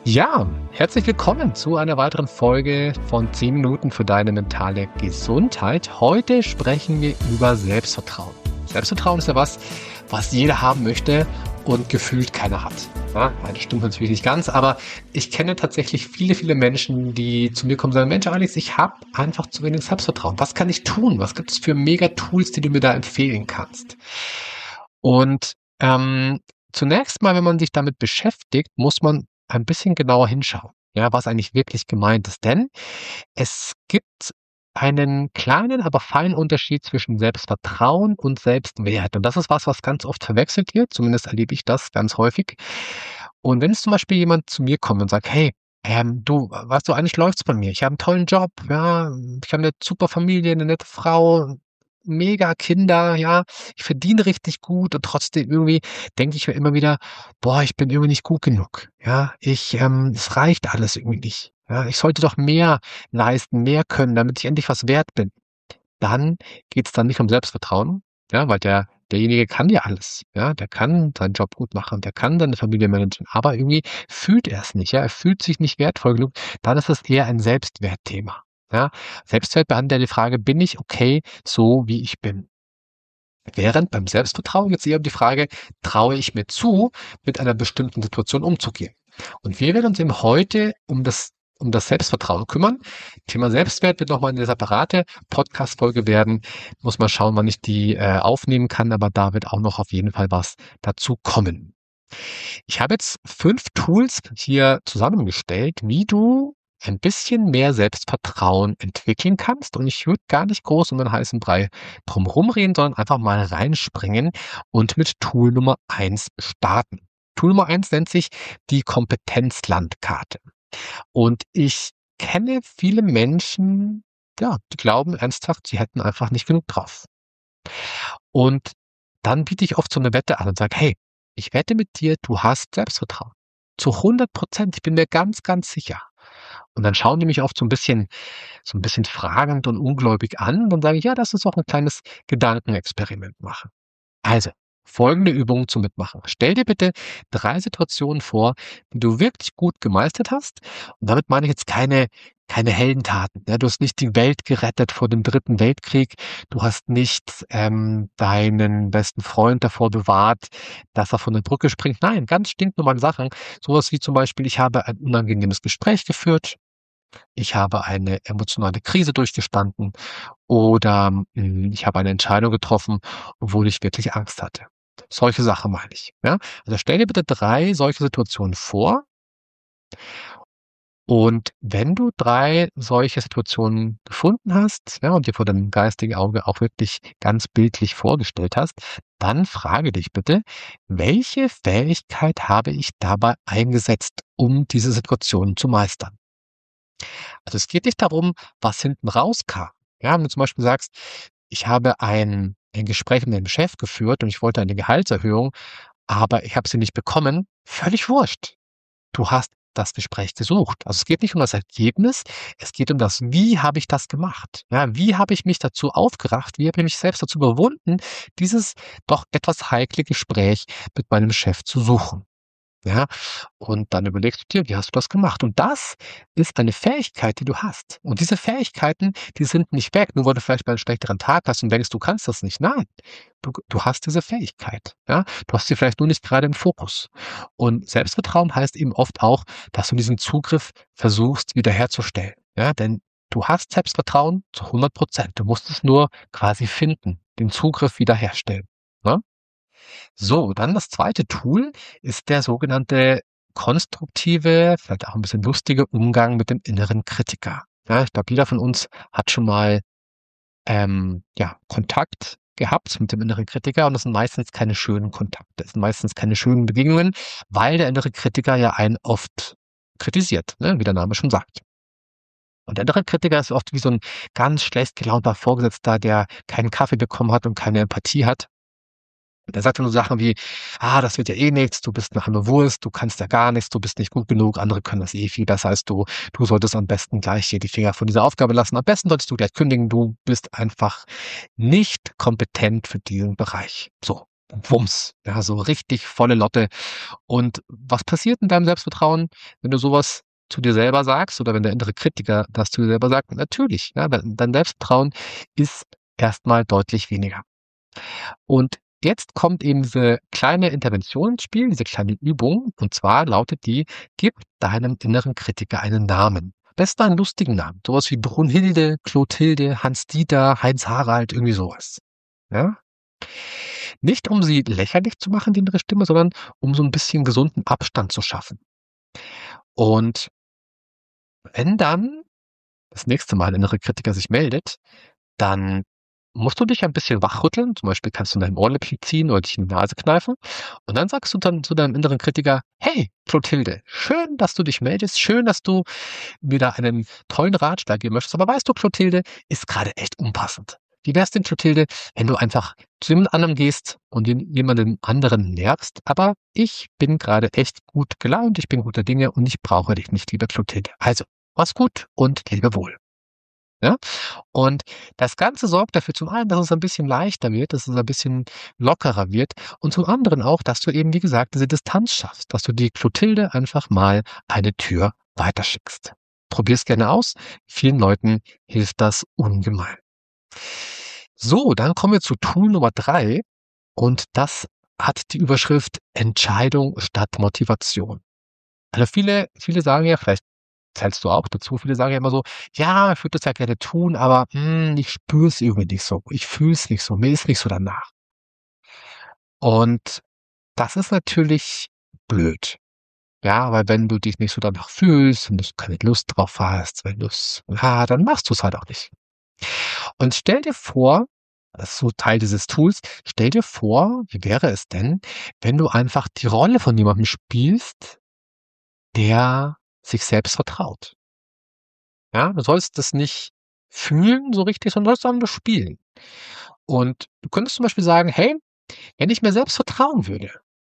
Ja, herzlich willkommen zu einer weiteren Folge von 10 Minuten für deine mentale Gesundheit. Heute sprechen wir über Selbstvertrauen. Selbstvertrauen ist ja was jeder haben möchte und gefühlt keiner hat. Ja, das stimmt natürlich nicht ganz, aber ich kenne tatsächlich viele Menschen, die zu mir kommen und sagen, Mensch Alex, ich habe einfach zu wenig Selbstvertrauen. Was kann ich tun? Was gibt es für Mega-Tools, die du mir da empfehlen kannst? Und zunächst mal, wenn man sich damit beschäftigt, muss man ein bisschen genauer hinschauen, ja, was eigentlich wirklich gemeint ist. Denn es gibt einen kleinen, aber feinen Unterschied zwischen Selbstvertrauen und Selbstwert. Und das ist was ganz oft verwechselt wird. Zumindest erlebe ich das ganz häufig. Und wenn es zum Beispiel jemand zu mir kommt und sagt, hey, du, weißt du, eigentlich läuft's bei mir. Ich habe einen tollen Job, ja, ich habe eine super Familie, eine nette Frau, mega Kinder, ja, ich verdiene richtig gut und trotzdem irgendwie denke ich mir immer wieder, boah, ich bin irgendwie nicht gut genug. Ja, es reicht alles irgendwie nicht. Ja, ich sollte doch mehr leisten, mehr können, damit ich endlich was wert bin. Dann geht's dann nicht um Selbstvertrauen, ja, weil derjenige kann ja alles, ja, der kann seinen Job gut machen, der kann seine Familie managen, aber irgendwie fühlt er es nicht, ja, er fühlt sich nicht wertvoll genug. Dann ist es eher ein Selbstwertthema. Ja, Selbstwert behandelt ja die Frage, bin ich okay, so wie ich bin? Während beim Selbstvertrauen jetzt eher um die Frage, traue ich mir zu, mit einer bestimmten Situation umzugehen? Und wir werden uns eben heute um das Selbstvertrauen kümmern. Thema Selbstwert wird nochmal eine separate Podcast-Folge werden. Muss mal schauen, wann ich die aufnehmen kann, aber da wird auch noch auf jeden Fall was dazu kommen. Ich habe jetzt 5 Tools hier zusammengestellt, wie du ein bisschen mehr Selbstvertrauen entwickeln kannst. Und ich würde gar nicht groß um den heißen Brei drumherum reden, sondern einfach mal reinspringen und mit Tool Nummer 1 starten. Tool Nummer 1 nennt sich die Kompetenzlandkarte. Und ich kenne viele Menschen, ja, die glauben ernsthaft, sie hätten einfach nicht genug drauf. Und dann biete ich oft so eine Wette an und sage, hey, ich wette mit dir, du hast Selbstvertrauen. Zu 100%, ich bin mir ganz sicher. Und dann schauen die mich oft so ein bisschen fragend und ungläubig an. Und dann sage ich, ja, lass uns doch ein kleines Gedankenexperiment machen. Also, folgende Übung zum Mitmachen. Stell dir bitte 3 Situationen vor, die du wirklich gut gemeistert hast. Und damit meine ich jetzt keine Heldentaten. Ja, du hast nicht die Welt gerettet vor dem Dritten Weltkrieg. Du hast nicht deinen besten Freund davor bewahrt, dass er von der Brücke springt. Nein, ganz stinknormale Sachen. Sowas wie zum Beispiel, ich habe ein unangenehmes Gespräch geführt. Ich habe eine emotionale Krise durchgestanden oder ich habe eine Entscheidung getroffen, obwohl ich wirklich Angst hatte. Solche Sachen meine ich. Ja? Also stell dir bitte 3 solche Situationen vor und wenn du 3 solche Situationen gefunden hast, ja, und dir vor deinem geistigen Auge auch wirklich ganz bildlich vorgestellt hast, dann frage dich bitte, welche Fähigkeit habe ich dabei eingesetzt, um diese Situation zu meistern? Also es geht nicht darum, was hinten rauskam. Ja, wenn du zum Beispiel sagst, ich habe ein Gespräch mit dem Chef geführt und ich wollte eine Gehaltserhöhung, aber ich habe sie nicht bekommen, völlig wurscht. Du hast das Gespräch gesucht. Also es geht nicht um das Ergebnis, es geht um das, wie habe ich das gemacht? Ja, wie habe ich mich dazu aufgerafft, wie habe ich mich selbst dazu überwunden, dieses doch etwas heikle Gespräch mit meinem Chef zu suchen? Ja, und dann überlegst du dir, wie hast du das gemacht? Und das ist eine Fähigkeit, die du hast. Und diese Fähigkeiten, die sind nicht weg, nur weil du vielleicht mal einen schlechteren Tag hast und denkst, du kannst das nicht. Nein, du hast diese Fähigkeit. Ja, du hast sie vielleicht nur nicht gerade im Fokus. Und Selbstvertrauen heißt eben oft auch, dass du diesen Zugriff versuchst wiederherzustellen. Ja, denn du hast Selbstvertrauen zu 100%. Du musst es nur quasi finden, den Zugriff wiederherstellen. Ne? So, dann das zweite Tool ist der sogenannte konstruktive, vielleicht auch ein bisschen lustige Umgang mit dem inneren Kritiker. Ja, ich glaube, jeder von uns hat schon mal ja, Kontakt gehabt mit dem inneren Kritiker und das sind meistens keine schönen Kontakte, das sind meistens keine schönen Begegnungen, weil der innere Kritiker ja einen oft kritisiert, ne, wie der Name schon sagt. Und der innere Kritiker ist oft wie so ein ganz schlecht gelaunter Vorgesetzter, der keinen Kaffee bekommen hat und keine Empathie hat. Der sagt dann so Sachen wie, das wird ja eh nichts, du bist 'ne arme Wurst, du kannst ja gar nichts, du bist nicht gut genug, andere können das eh viel besser als du. Du solltest am besten gleich hier die Finger von dieser Aufgabe lassen. Am besten solltest du gleich kündigen, du bist einfach nicht kompetent für diesen Bereich. So. Wumms, ja, so richtig volle Lotte. Und was passiert in deinem Selbstvertrauen, wenn du sowas zu dir selber sagst oder wenn der innere Kritiker das zu dir selber sagt? Natürlich, ja, dein Selbstvertrauen ist erstmal deutlich weniger. Und jetzt kommt eben diese kleine Intervention ins Spiel, diese kleine Übung. Und zwar lautet die: Gib deinem inneren Kritiker einen Namen. Am besten einen lustigen Namen. Sowas wie Brunhilde, Clotilde, Hans-Dieter, Heinz-Harald, irgendwie sowas. Ja? Nicht um sie lächerlich zu machen, die innere Stimme, sondern um so ein bisschen gesunden Abstand zu schaffen. Und wenn dann das nächste Mal ein innerer Kritiker sich meldet, dann musst du dich ein bisschen wachrütteln. Zum Beispiel kannst du in deinem Ohrläppchen ziehen oder dich in die Nase kneifen. Und dann sagst du dann zu deinem inneren Kritiker: Hey, Clotilde, schön, dass du dich meldest. Schön, dass du mir da einen tollen Ratschlag geben möchtest. Aber weißt du, Clotilde, ist gerade echt unpassend. Wie wär's denn, Clotilde, wenn du einfach zu jemand anderem gehst und jemanden anderen nervst? Aber ich bin gerade echt gut gelaunt, ich bin guter Dinge und ich brauche dich nicht, liebe Clotilde. Also, mach's gut und lebe wohl. Ja? Und das Ganze sorgt dafür zum einen, dass es ein bisschen leichter wird, dass es ein bisschen lockerer wird und zum anderen auch, dass du eben, wie gesagt, diese Distanz schaffst, dass du die Clotilde einfach mal eine Tür weiterschickst. Probier's gerne aus. Vielen Leuten hilft das ungemein. So, dann kommen wir zu Tool Nummer 3 und das hat die Überschrift Entscheidung statt Motivation. Also viele sagen ja, vielleicht zählst du auch dazu, viele sagen ja immer so: „Ja, ich würde das ja gerne tun, aber, ich spüre es irgendwie nicht so. Ich fühle es nicht so. Mir ist nicht so danach.“ Und das ist natürlich blöd. Ja, weil wenn du dich nicht so danach fühlst, wenn du keine Lust drauf hast, dann machst du's halt auch nicht. Und stell dir vor, das ist so Teil dieses Tools, stell dir vor, wie wäre es denn, wenn du einfach die Rolle von jemandem spielst, der sich selbst vertraut? Ja, du sollst das nicht fühlen so richtig, sondern du sollst einfach nur spielen. Und du könntest zum Beispiel sagen: „Hey, wenn ich mir selbst vertrauen würde,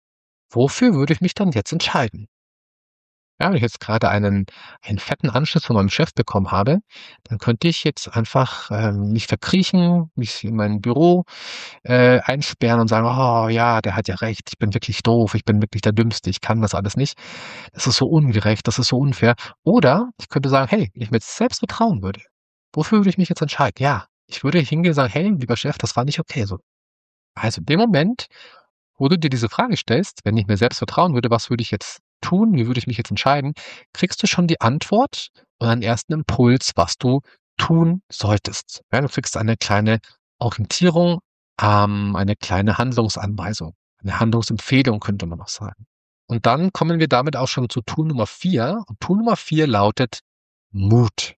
wofür würde ich mich dann jetzt entscheiden?“ Ja, wenn ich jetzt gerade einen fetten Anschluss von meinem Chef bekommen habe, dann könnte ich jetzt einfach, mich verkriechen, mich in mein Büro, einsperren und sagen: „Oh ja, der hat ja recht. Ich bin wirklich doof. Ich bin wirklich der Dümmste. Ich kann das alles nicht. Das ist so ungerecht. Das ist so unfair.“ Oder ich könnte sagen: „Hey, wenn ich mir jetzt selbst vertrauen würde, wofür würde ich mich jetzt entscheiden?“ Ja, ich würde hingehen und sagen: „Hey, lieber Chef, das war nicht okay so.“ Also, in dem Moment, wo du dir diese Frage stellst: „Wenn ich mir selbst vertrauen würde, was würde ich jetzt tun? Wie würde ich mich jetzt entscheiden?“ Kriegst du schon die Antwort und einen ersten Impuls, was du tun solltest. Ja, du kriegst eine kleine Orientierung, eine kleine Handlungsanweisung, eine Handlungsempfehlung könnte man noch sagen. Und dann kommen wir damit auch schon zu Tool Nummer 4. Und Tool Nummer 4 lautet Mut.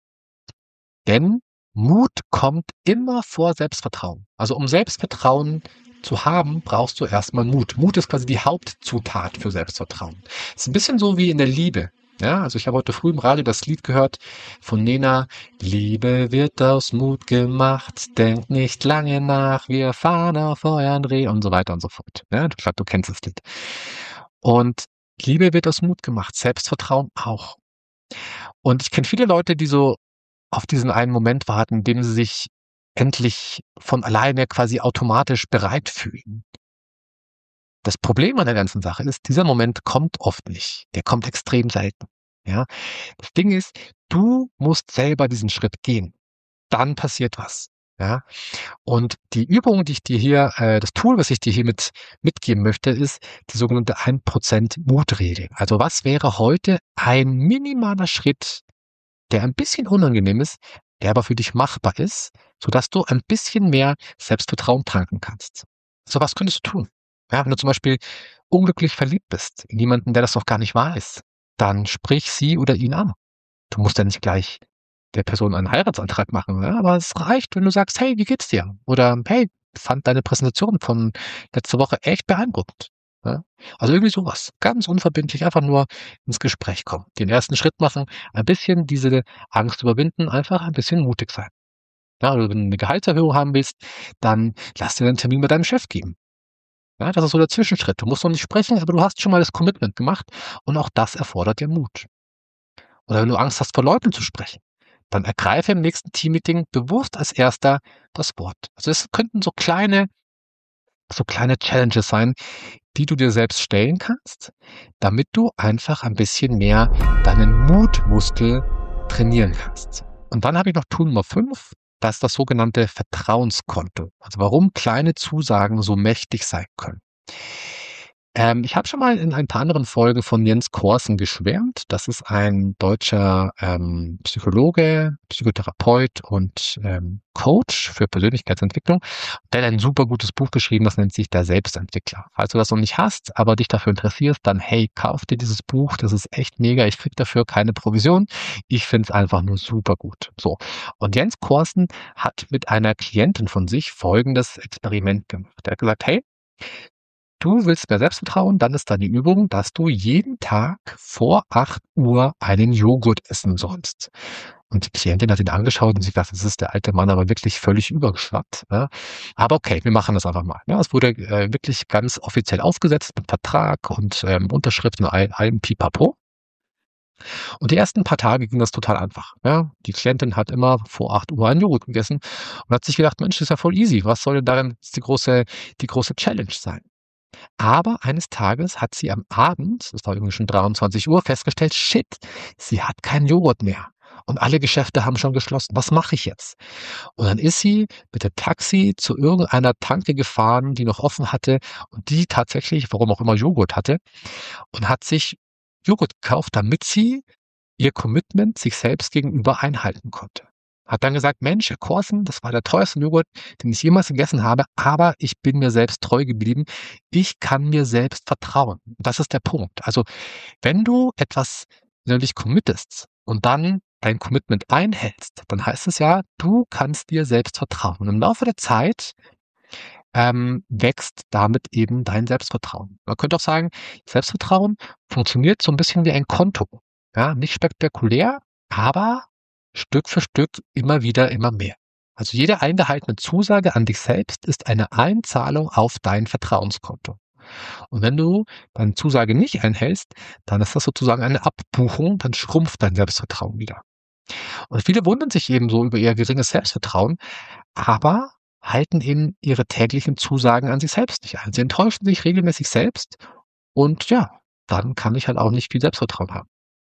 Denn Mut kommt immer vor Selbstvertrauen. Also um Selbstvertrauen zu haben, brauchst du erstmal Mut. Mut ist quasi die Hauptzutat für Selbstvertrauen. Ist ein bisschen so wie in der Liebe. Ja, also ich habe heute früh im Radio das Lied gehört von Nena: Liebe wird aus Mut gemacht, denk nicht lange nach, wir fahren auf euren Dreh und so weiter und so fort. Ja, ich glaube, du kennst das Lied. Und Liebe wird aus Mut gemacht, Selbstvertrauen auch. Und ich kenne viele Leute, die so auf diesen einen Moment warten, in dem sie sich endlich von alleine quasi automatisch bereit fühlen. Das Problem an der ganzen Sache ist, dieser Moment kommt oft nicht. Der kommt extrem selten. Ja? Das Ding ist, du musst selber diesen Schritt gehen. Dann passiert was. Ja? Und die Übung, die ich dir hier, das Tool, was ich dir hier mitgeben möchte, ist die sogenannte 1% Mutregel. Also was wäre heute ein minimaler Schritt, der ein bisschen unangenehm ist, der aber für dich machbar ist, sodass du ein bisschen mehr Selbstvertrauen tanken kannst. So was könntest du tun? Ja, wenn du zum Beispiel unglücklich verliebt bist in jemanden, der das noch gar nicht weiß, dann sprich sie oder ihn an. Du musst ja nicht gleich der Person einen Heiratsantrag machen, ja, aber es reicht, wenn du sagst: „Hey, wie geht's dir?“ Oder: „Hey, fand deine Präsentation von letzter Woche echt beeindruckend.“ Ja? Also irgendwie sowas. Ganz unverbindlich, einfach nur ins Gespräch kommen. Den ersten Schritt machen, ein bisschen diese Angst überwinden, einfach ein bisschen mutig sein. Ja, oder wenn du 'ne Gehaltserhöhung haben willst, dann lass dir einen Termin mit deinem Chef geben. Ja, das ist so der Zwischenschritt. Du musst noch nicht sprechen, aber du hast schon mal das Commitment gemacht und auch das erfordert ja Mut. Oder wenn du Angst hast, vor Leuten zu sprechen, dann ergreife im nächsten Teammeeting bewusst als Erster das Wort. Also es könnten so kleine so kleine Challenges sein, die du dir selbst stellen kannst, damit du einfach ein bisschen mehr deinen Mutmuskel trainieren kannst. Und dann habe ich noch Tool Nummer 5, das ist das sogenannte Vertrauenskonto. Also warum kleine Zusagen so mächtig sein können. Ich habe schon mal in ein paar anderen Folgen von Jens Korsen geschwärmt. Das ist ein deutscher Psychologe, Psychotherapeut und Coach für Persönlichkeitsentwicklung. Der hat ein super gutes Buch geschrieben, das nennt sich Der Selbstentwickler. Falls du das noch nicht hast, aber dich dafür interessierst, dann hey, kauf dir dieses Buch. Das ist echt mega. Ich krieg dafür keine Provision. Ich finde es einfach nur super gut. So. Und Jens Korsen hat mit einer Klientin von sich folgendes Experiment gemacht. Er hat gesagt, hey, du willst mehr Selbstvertrauen, dann ist da die Übung, dass du jeden Tag vor 8 Uhr einen Joghurt essen sollst. Und die Klientin hat ihn angeschaut und sie dachte, das ist der alte Mann aber wirklich völlig übergeschwappt. Ja. Aber okay, wir machen das einfach mal. Ja, es wurde wirklich ganz offiziell aufgesetzt mit Vertrag und Unterschrift und allem Pipapo. Und die ersten paar Tage ging das total einfach. Ja. Die Klientin hat immer vor 8 Uhr einen Joghurt gegessen und hat sich gedacht, Mensch, das ist ja voll easy. Was soll denn darin die große Challenge sein? Aber eines Tages hat sie am Abend, es war irgendwie schon 23 Uhr, festgestellt, shit, sie hat keinen Joghurt mehr. Und alle Geschäfte haben schon geschlossen. Was mache ich jetzt? Und dann ist sie mit dem Taxi zu irgendeiner Tanke gefahren, die noch offen hatte und die tatsächlich, warum auch immer, Joghurt hatte und hat sich Joghurt gekauft, damit sie ihr Commitment sich selbst gegenüber einhalten konnte. Hat dann gesagt, Mensch, Herr Korsen, das war der teuerste Joghurt, den ich jemals gegessen habe, aber ich bin mir selbst treu geblieben. Ich kann mir selbst vertrauen. Das ist der Punkt. Also, wenn du etwas innerlich committest und dann dein Commitment einhältst, dann heißt es ja, du kannst dir selbst vertrauen. Und im Laufe der Zeit wächst damit eben dein Selbstvertrauen. Man könnte auch sagen, Selbstvertrauen funktioniert so ein bisschen wie ein Konto. Ja, nicht spektakulär, aber Stück für Stück immer wieder, immer mehr. Also jede eingehaltene Zusage an dich selbst ist eine Einzahlung auf dein Vertrauenskonto. Und wenn du deine Zusage nicht einhältst, dann ist das sozusagen eine Abbuchung, dann schrumpft dein Selbstvertrauen wieder. Und viele wundern sich eben so über ihr geringes Selbstvertrauen, aber halten eben ihre täglichen Zusagen an sich selbst nicht ein. Sie enttäuschen sich regelmäßig selbst und ja, dann kann ich halt auch nicht viel Selbstvertrauen haben.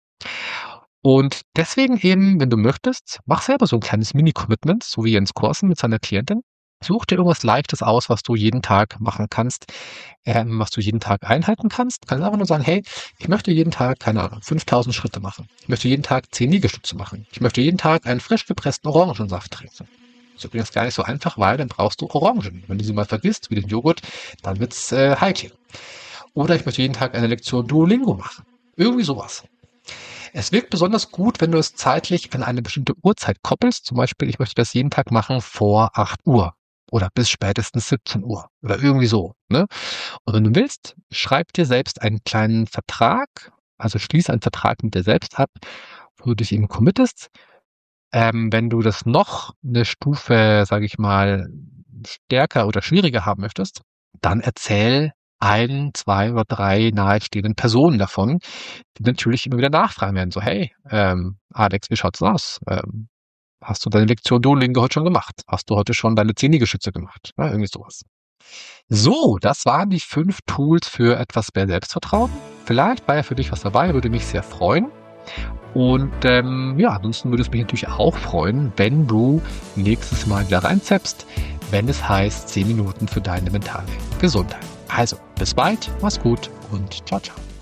Und deswegen eben, wenn du möchtest, mach selber so ein kleines Mini-Commitment, so wie Jens Korsen mit seiner Klientin. Such dir irgendwas Leichtes aus, was du jeden Tag machen kannst, was du jeden Tag einhalten kannst. Du kannst einfach nur sagen, hey, ich möchte jeden Tag, keine Ahnung, 5000 Schritte machen. Ich möchte jeden Tag 10 Liegestütze machen. Ich möchte jeden Tag einen frisch gepressten Orangensaft trinken. Das ist übrigens gar nicht so einfach, weil dann brauchst du Orangen. Wenn du sie mal vergisst, wie den Joghurt, dann wird's heikel. Oder ich möchte jeden Tag eine Lektion Duolingo machen. Irgendwie sowas. Es wirkt besonders gut, wenn du es zeitlich an eine bestimmte Uhrzeit koppelst. Zum Beispiel, ich möchte das jeden Tag machen vor 8 Uhr oder bis spätestens 17 Uhr oder irgendwie so. Ne? Und wenn du willst, schreib dir selbst einen kleinen Vertrag, also schließ einen Vertrag mit dir selbst ab, wo du dich eben committest. Wenn du das noch eine Stufe, sage ich mal, stärker oder schwieriger haben möchtest, dann erzähl 1, 2 oder 3 nahestehenden Personen davon, die natürlich immer wieder nachfragen werden. So, hey, Alex, wie schaut's aus? Hast du deine Lektion Duolingo heute schon gemacht? Hast du heute schon deine 10 Liegestütze gemacht? Ja, irgendwie sowas. So, das waren die 5 Tools für etwas mehr Selbstvertrauen. Vielleicht war ja für dich was dabei, würde mich sehr freuen. Und ja, ansonsten würde es mich natürlich auch freuen, wenn du nächstes Mal wieder reinzappst, wenn es heißt 10 Minuten für deine mentale Gesundheit. Also, bis bald, mach's gut und ciao, ciao.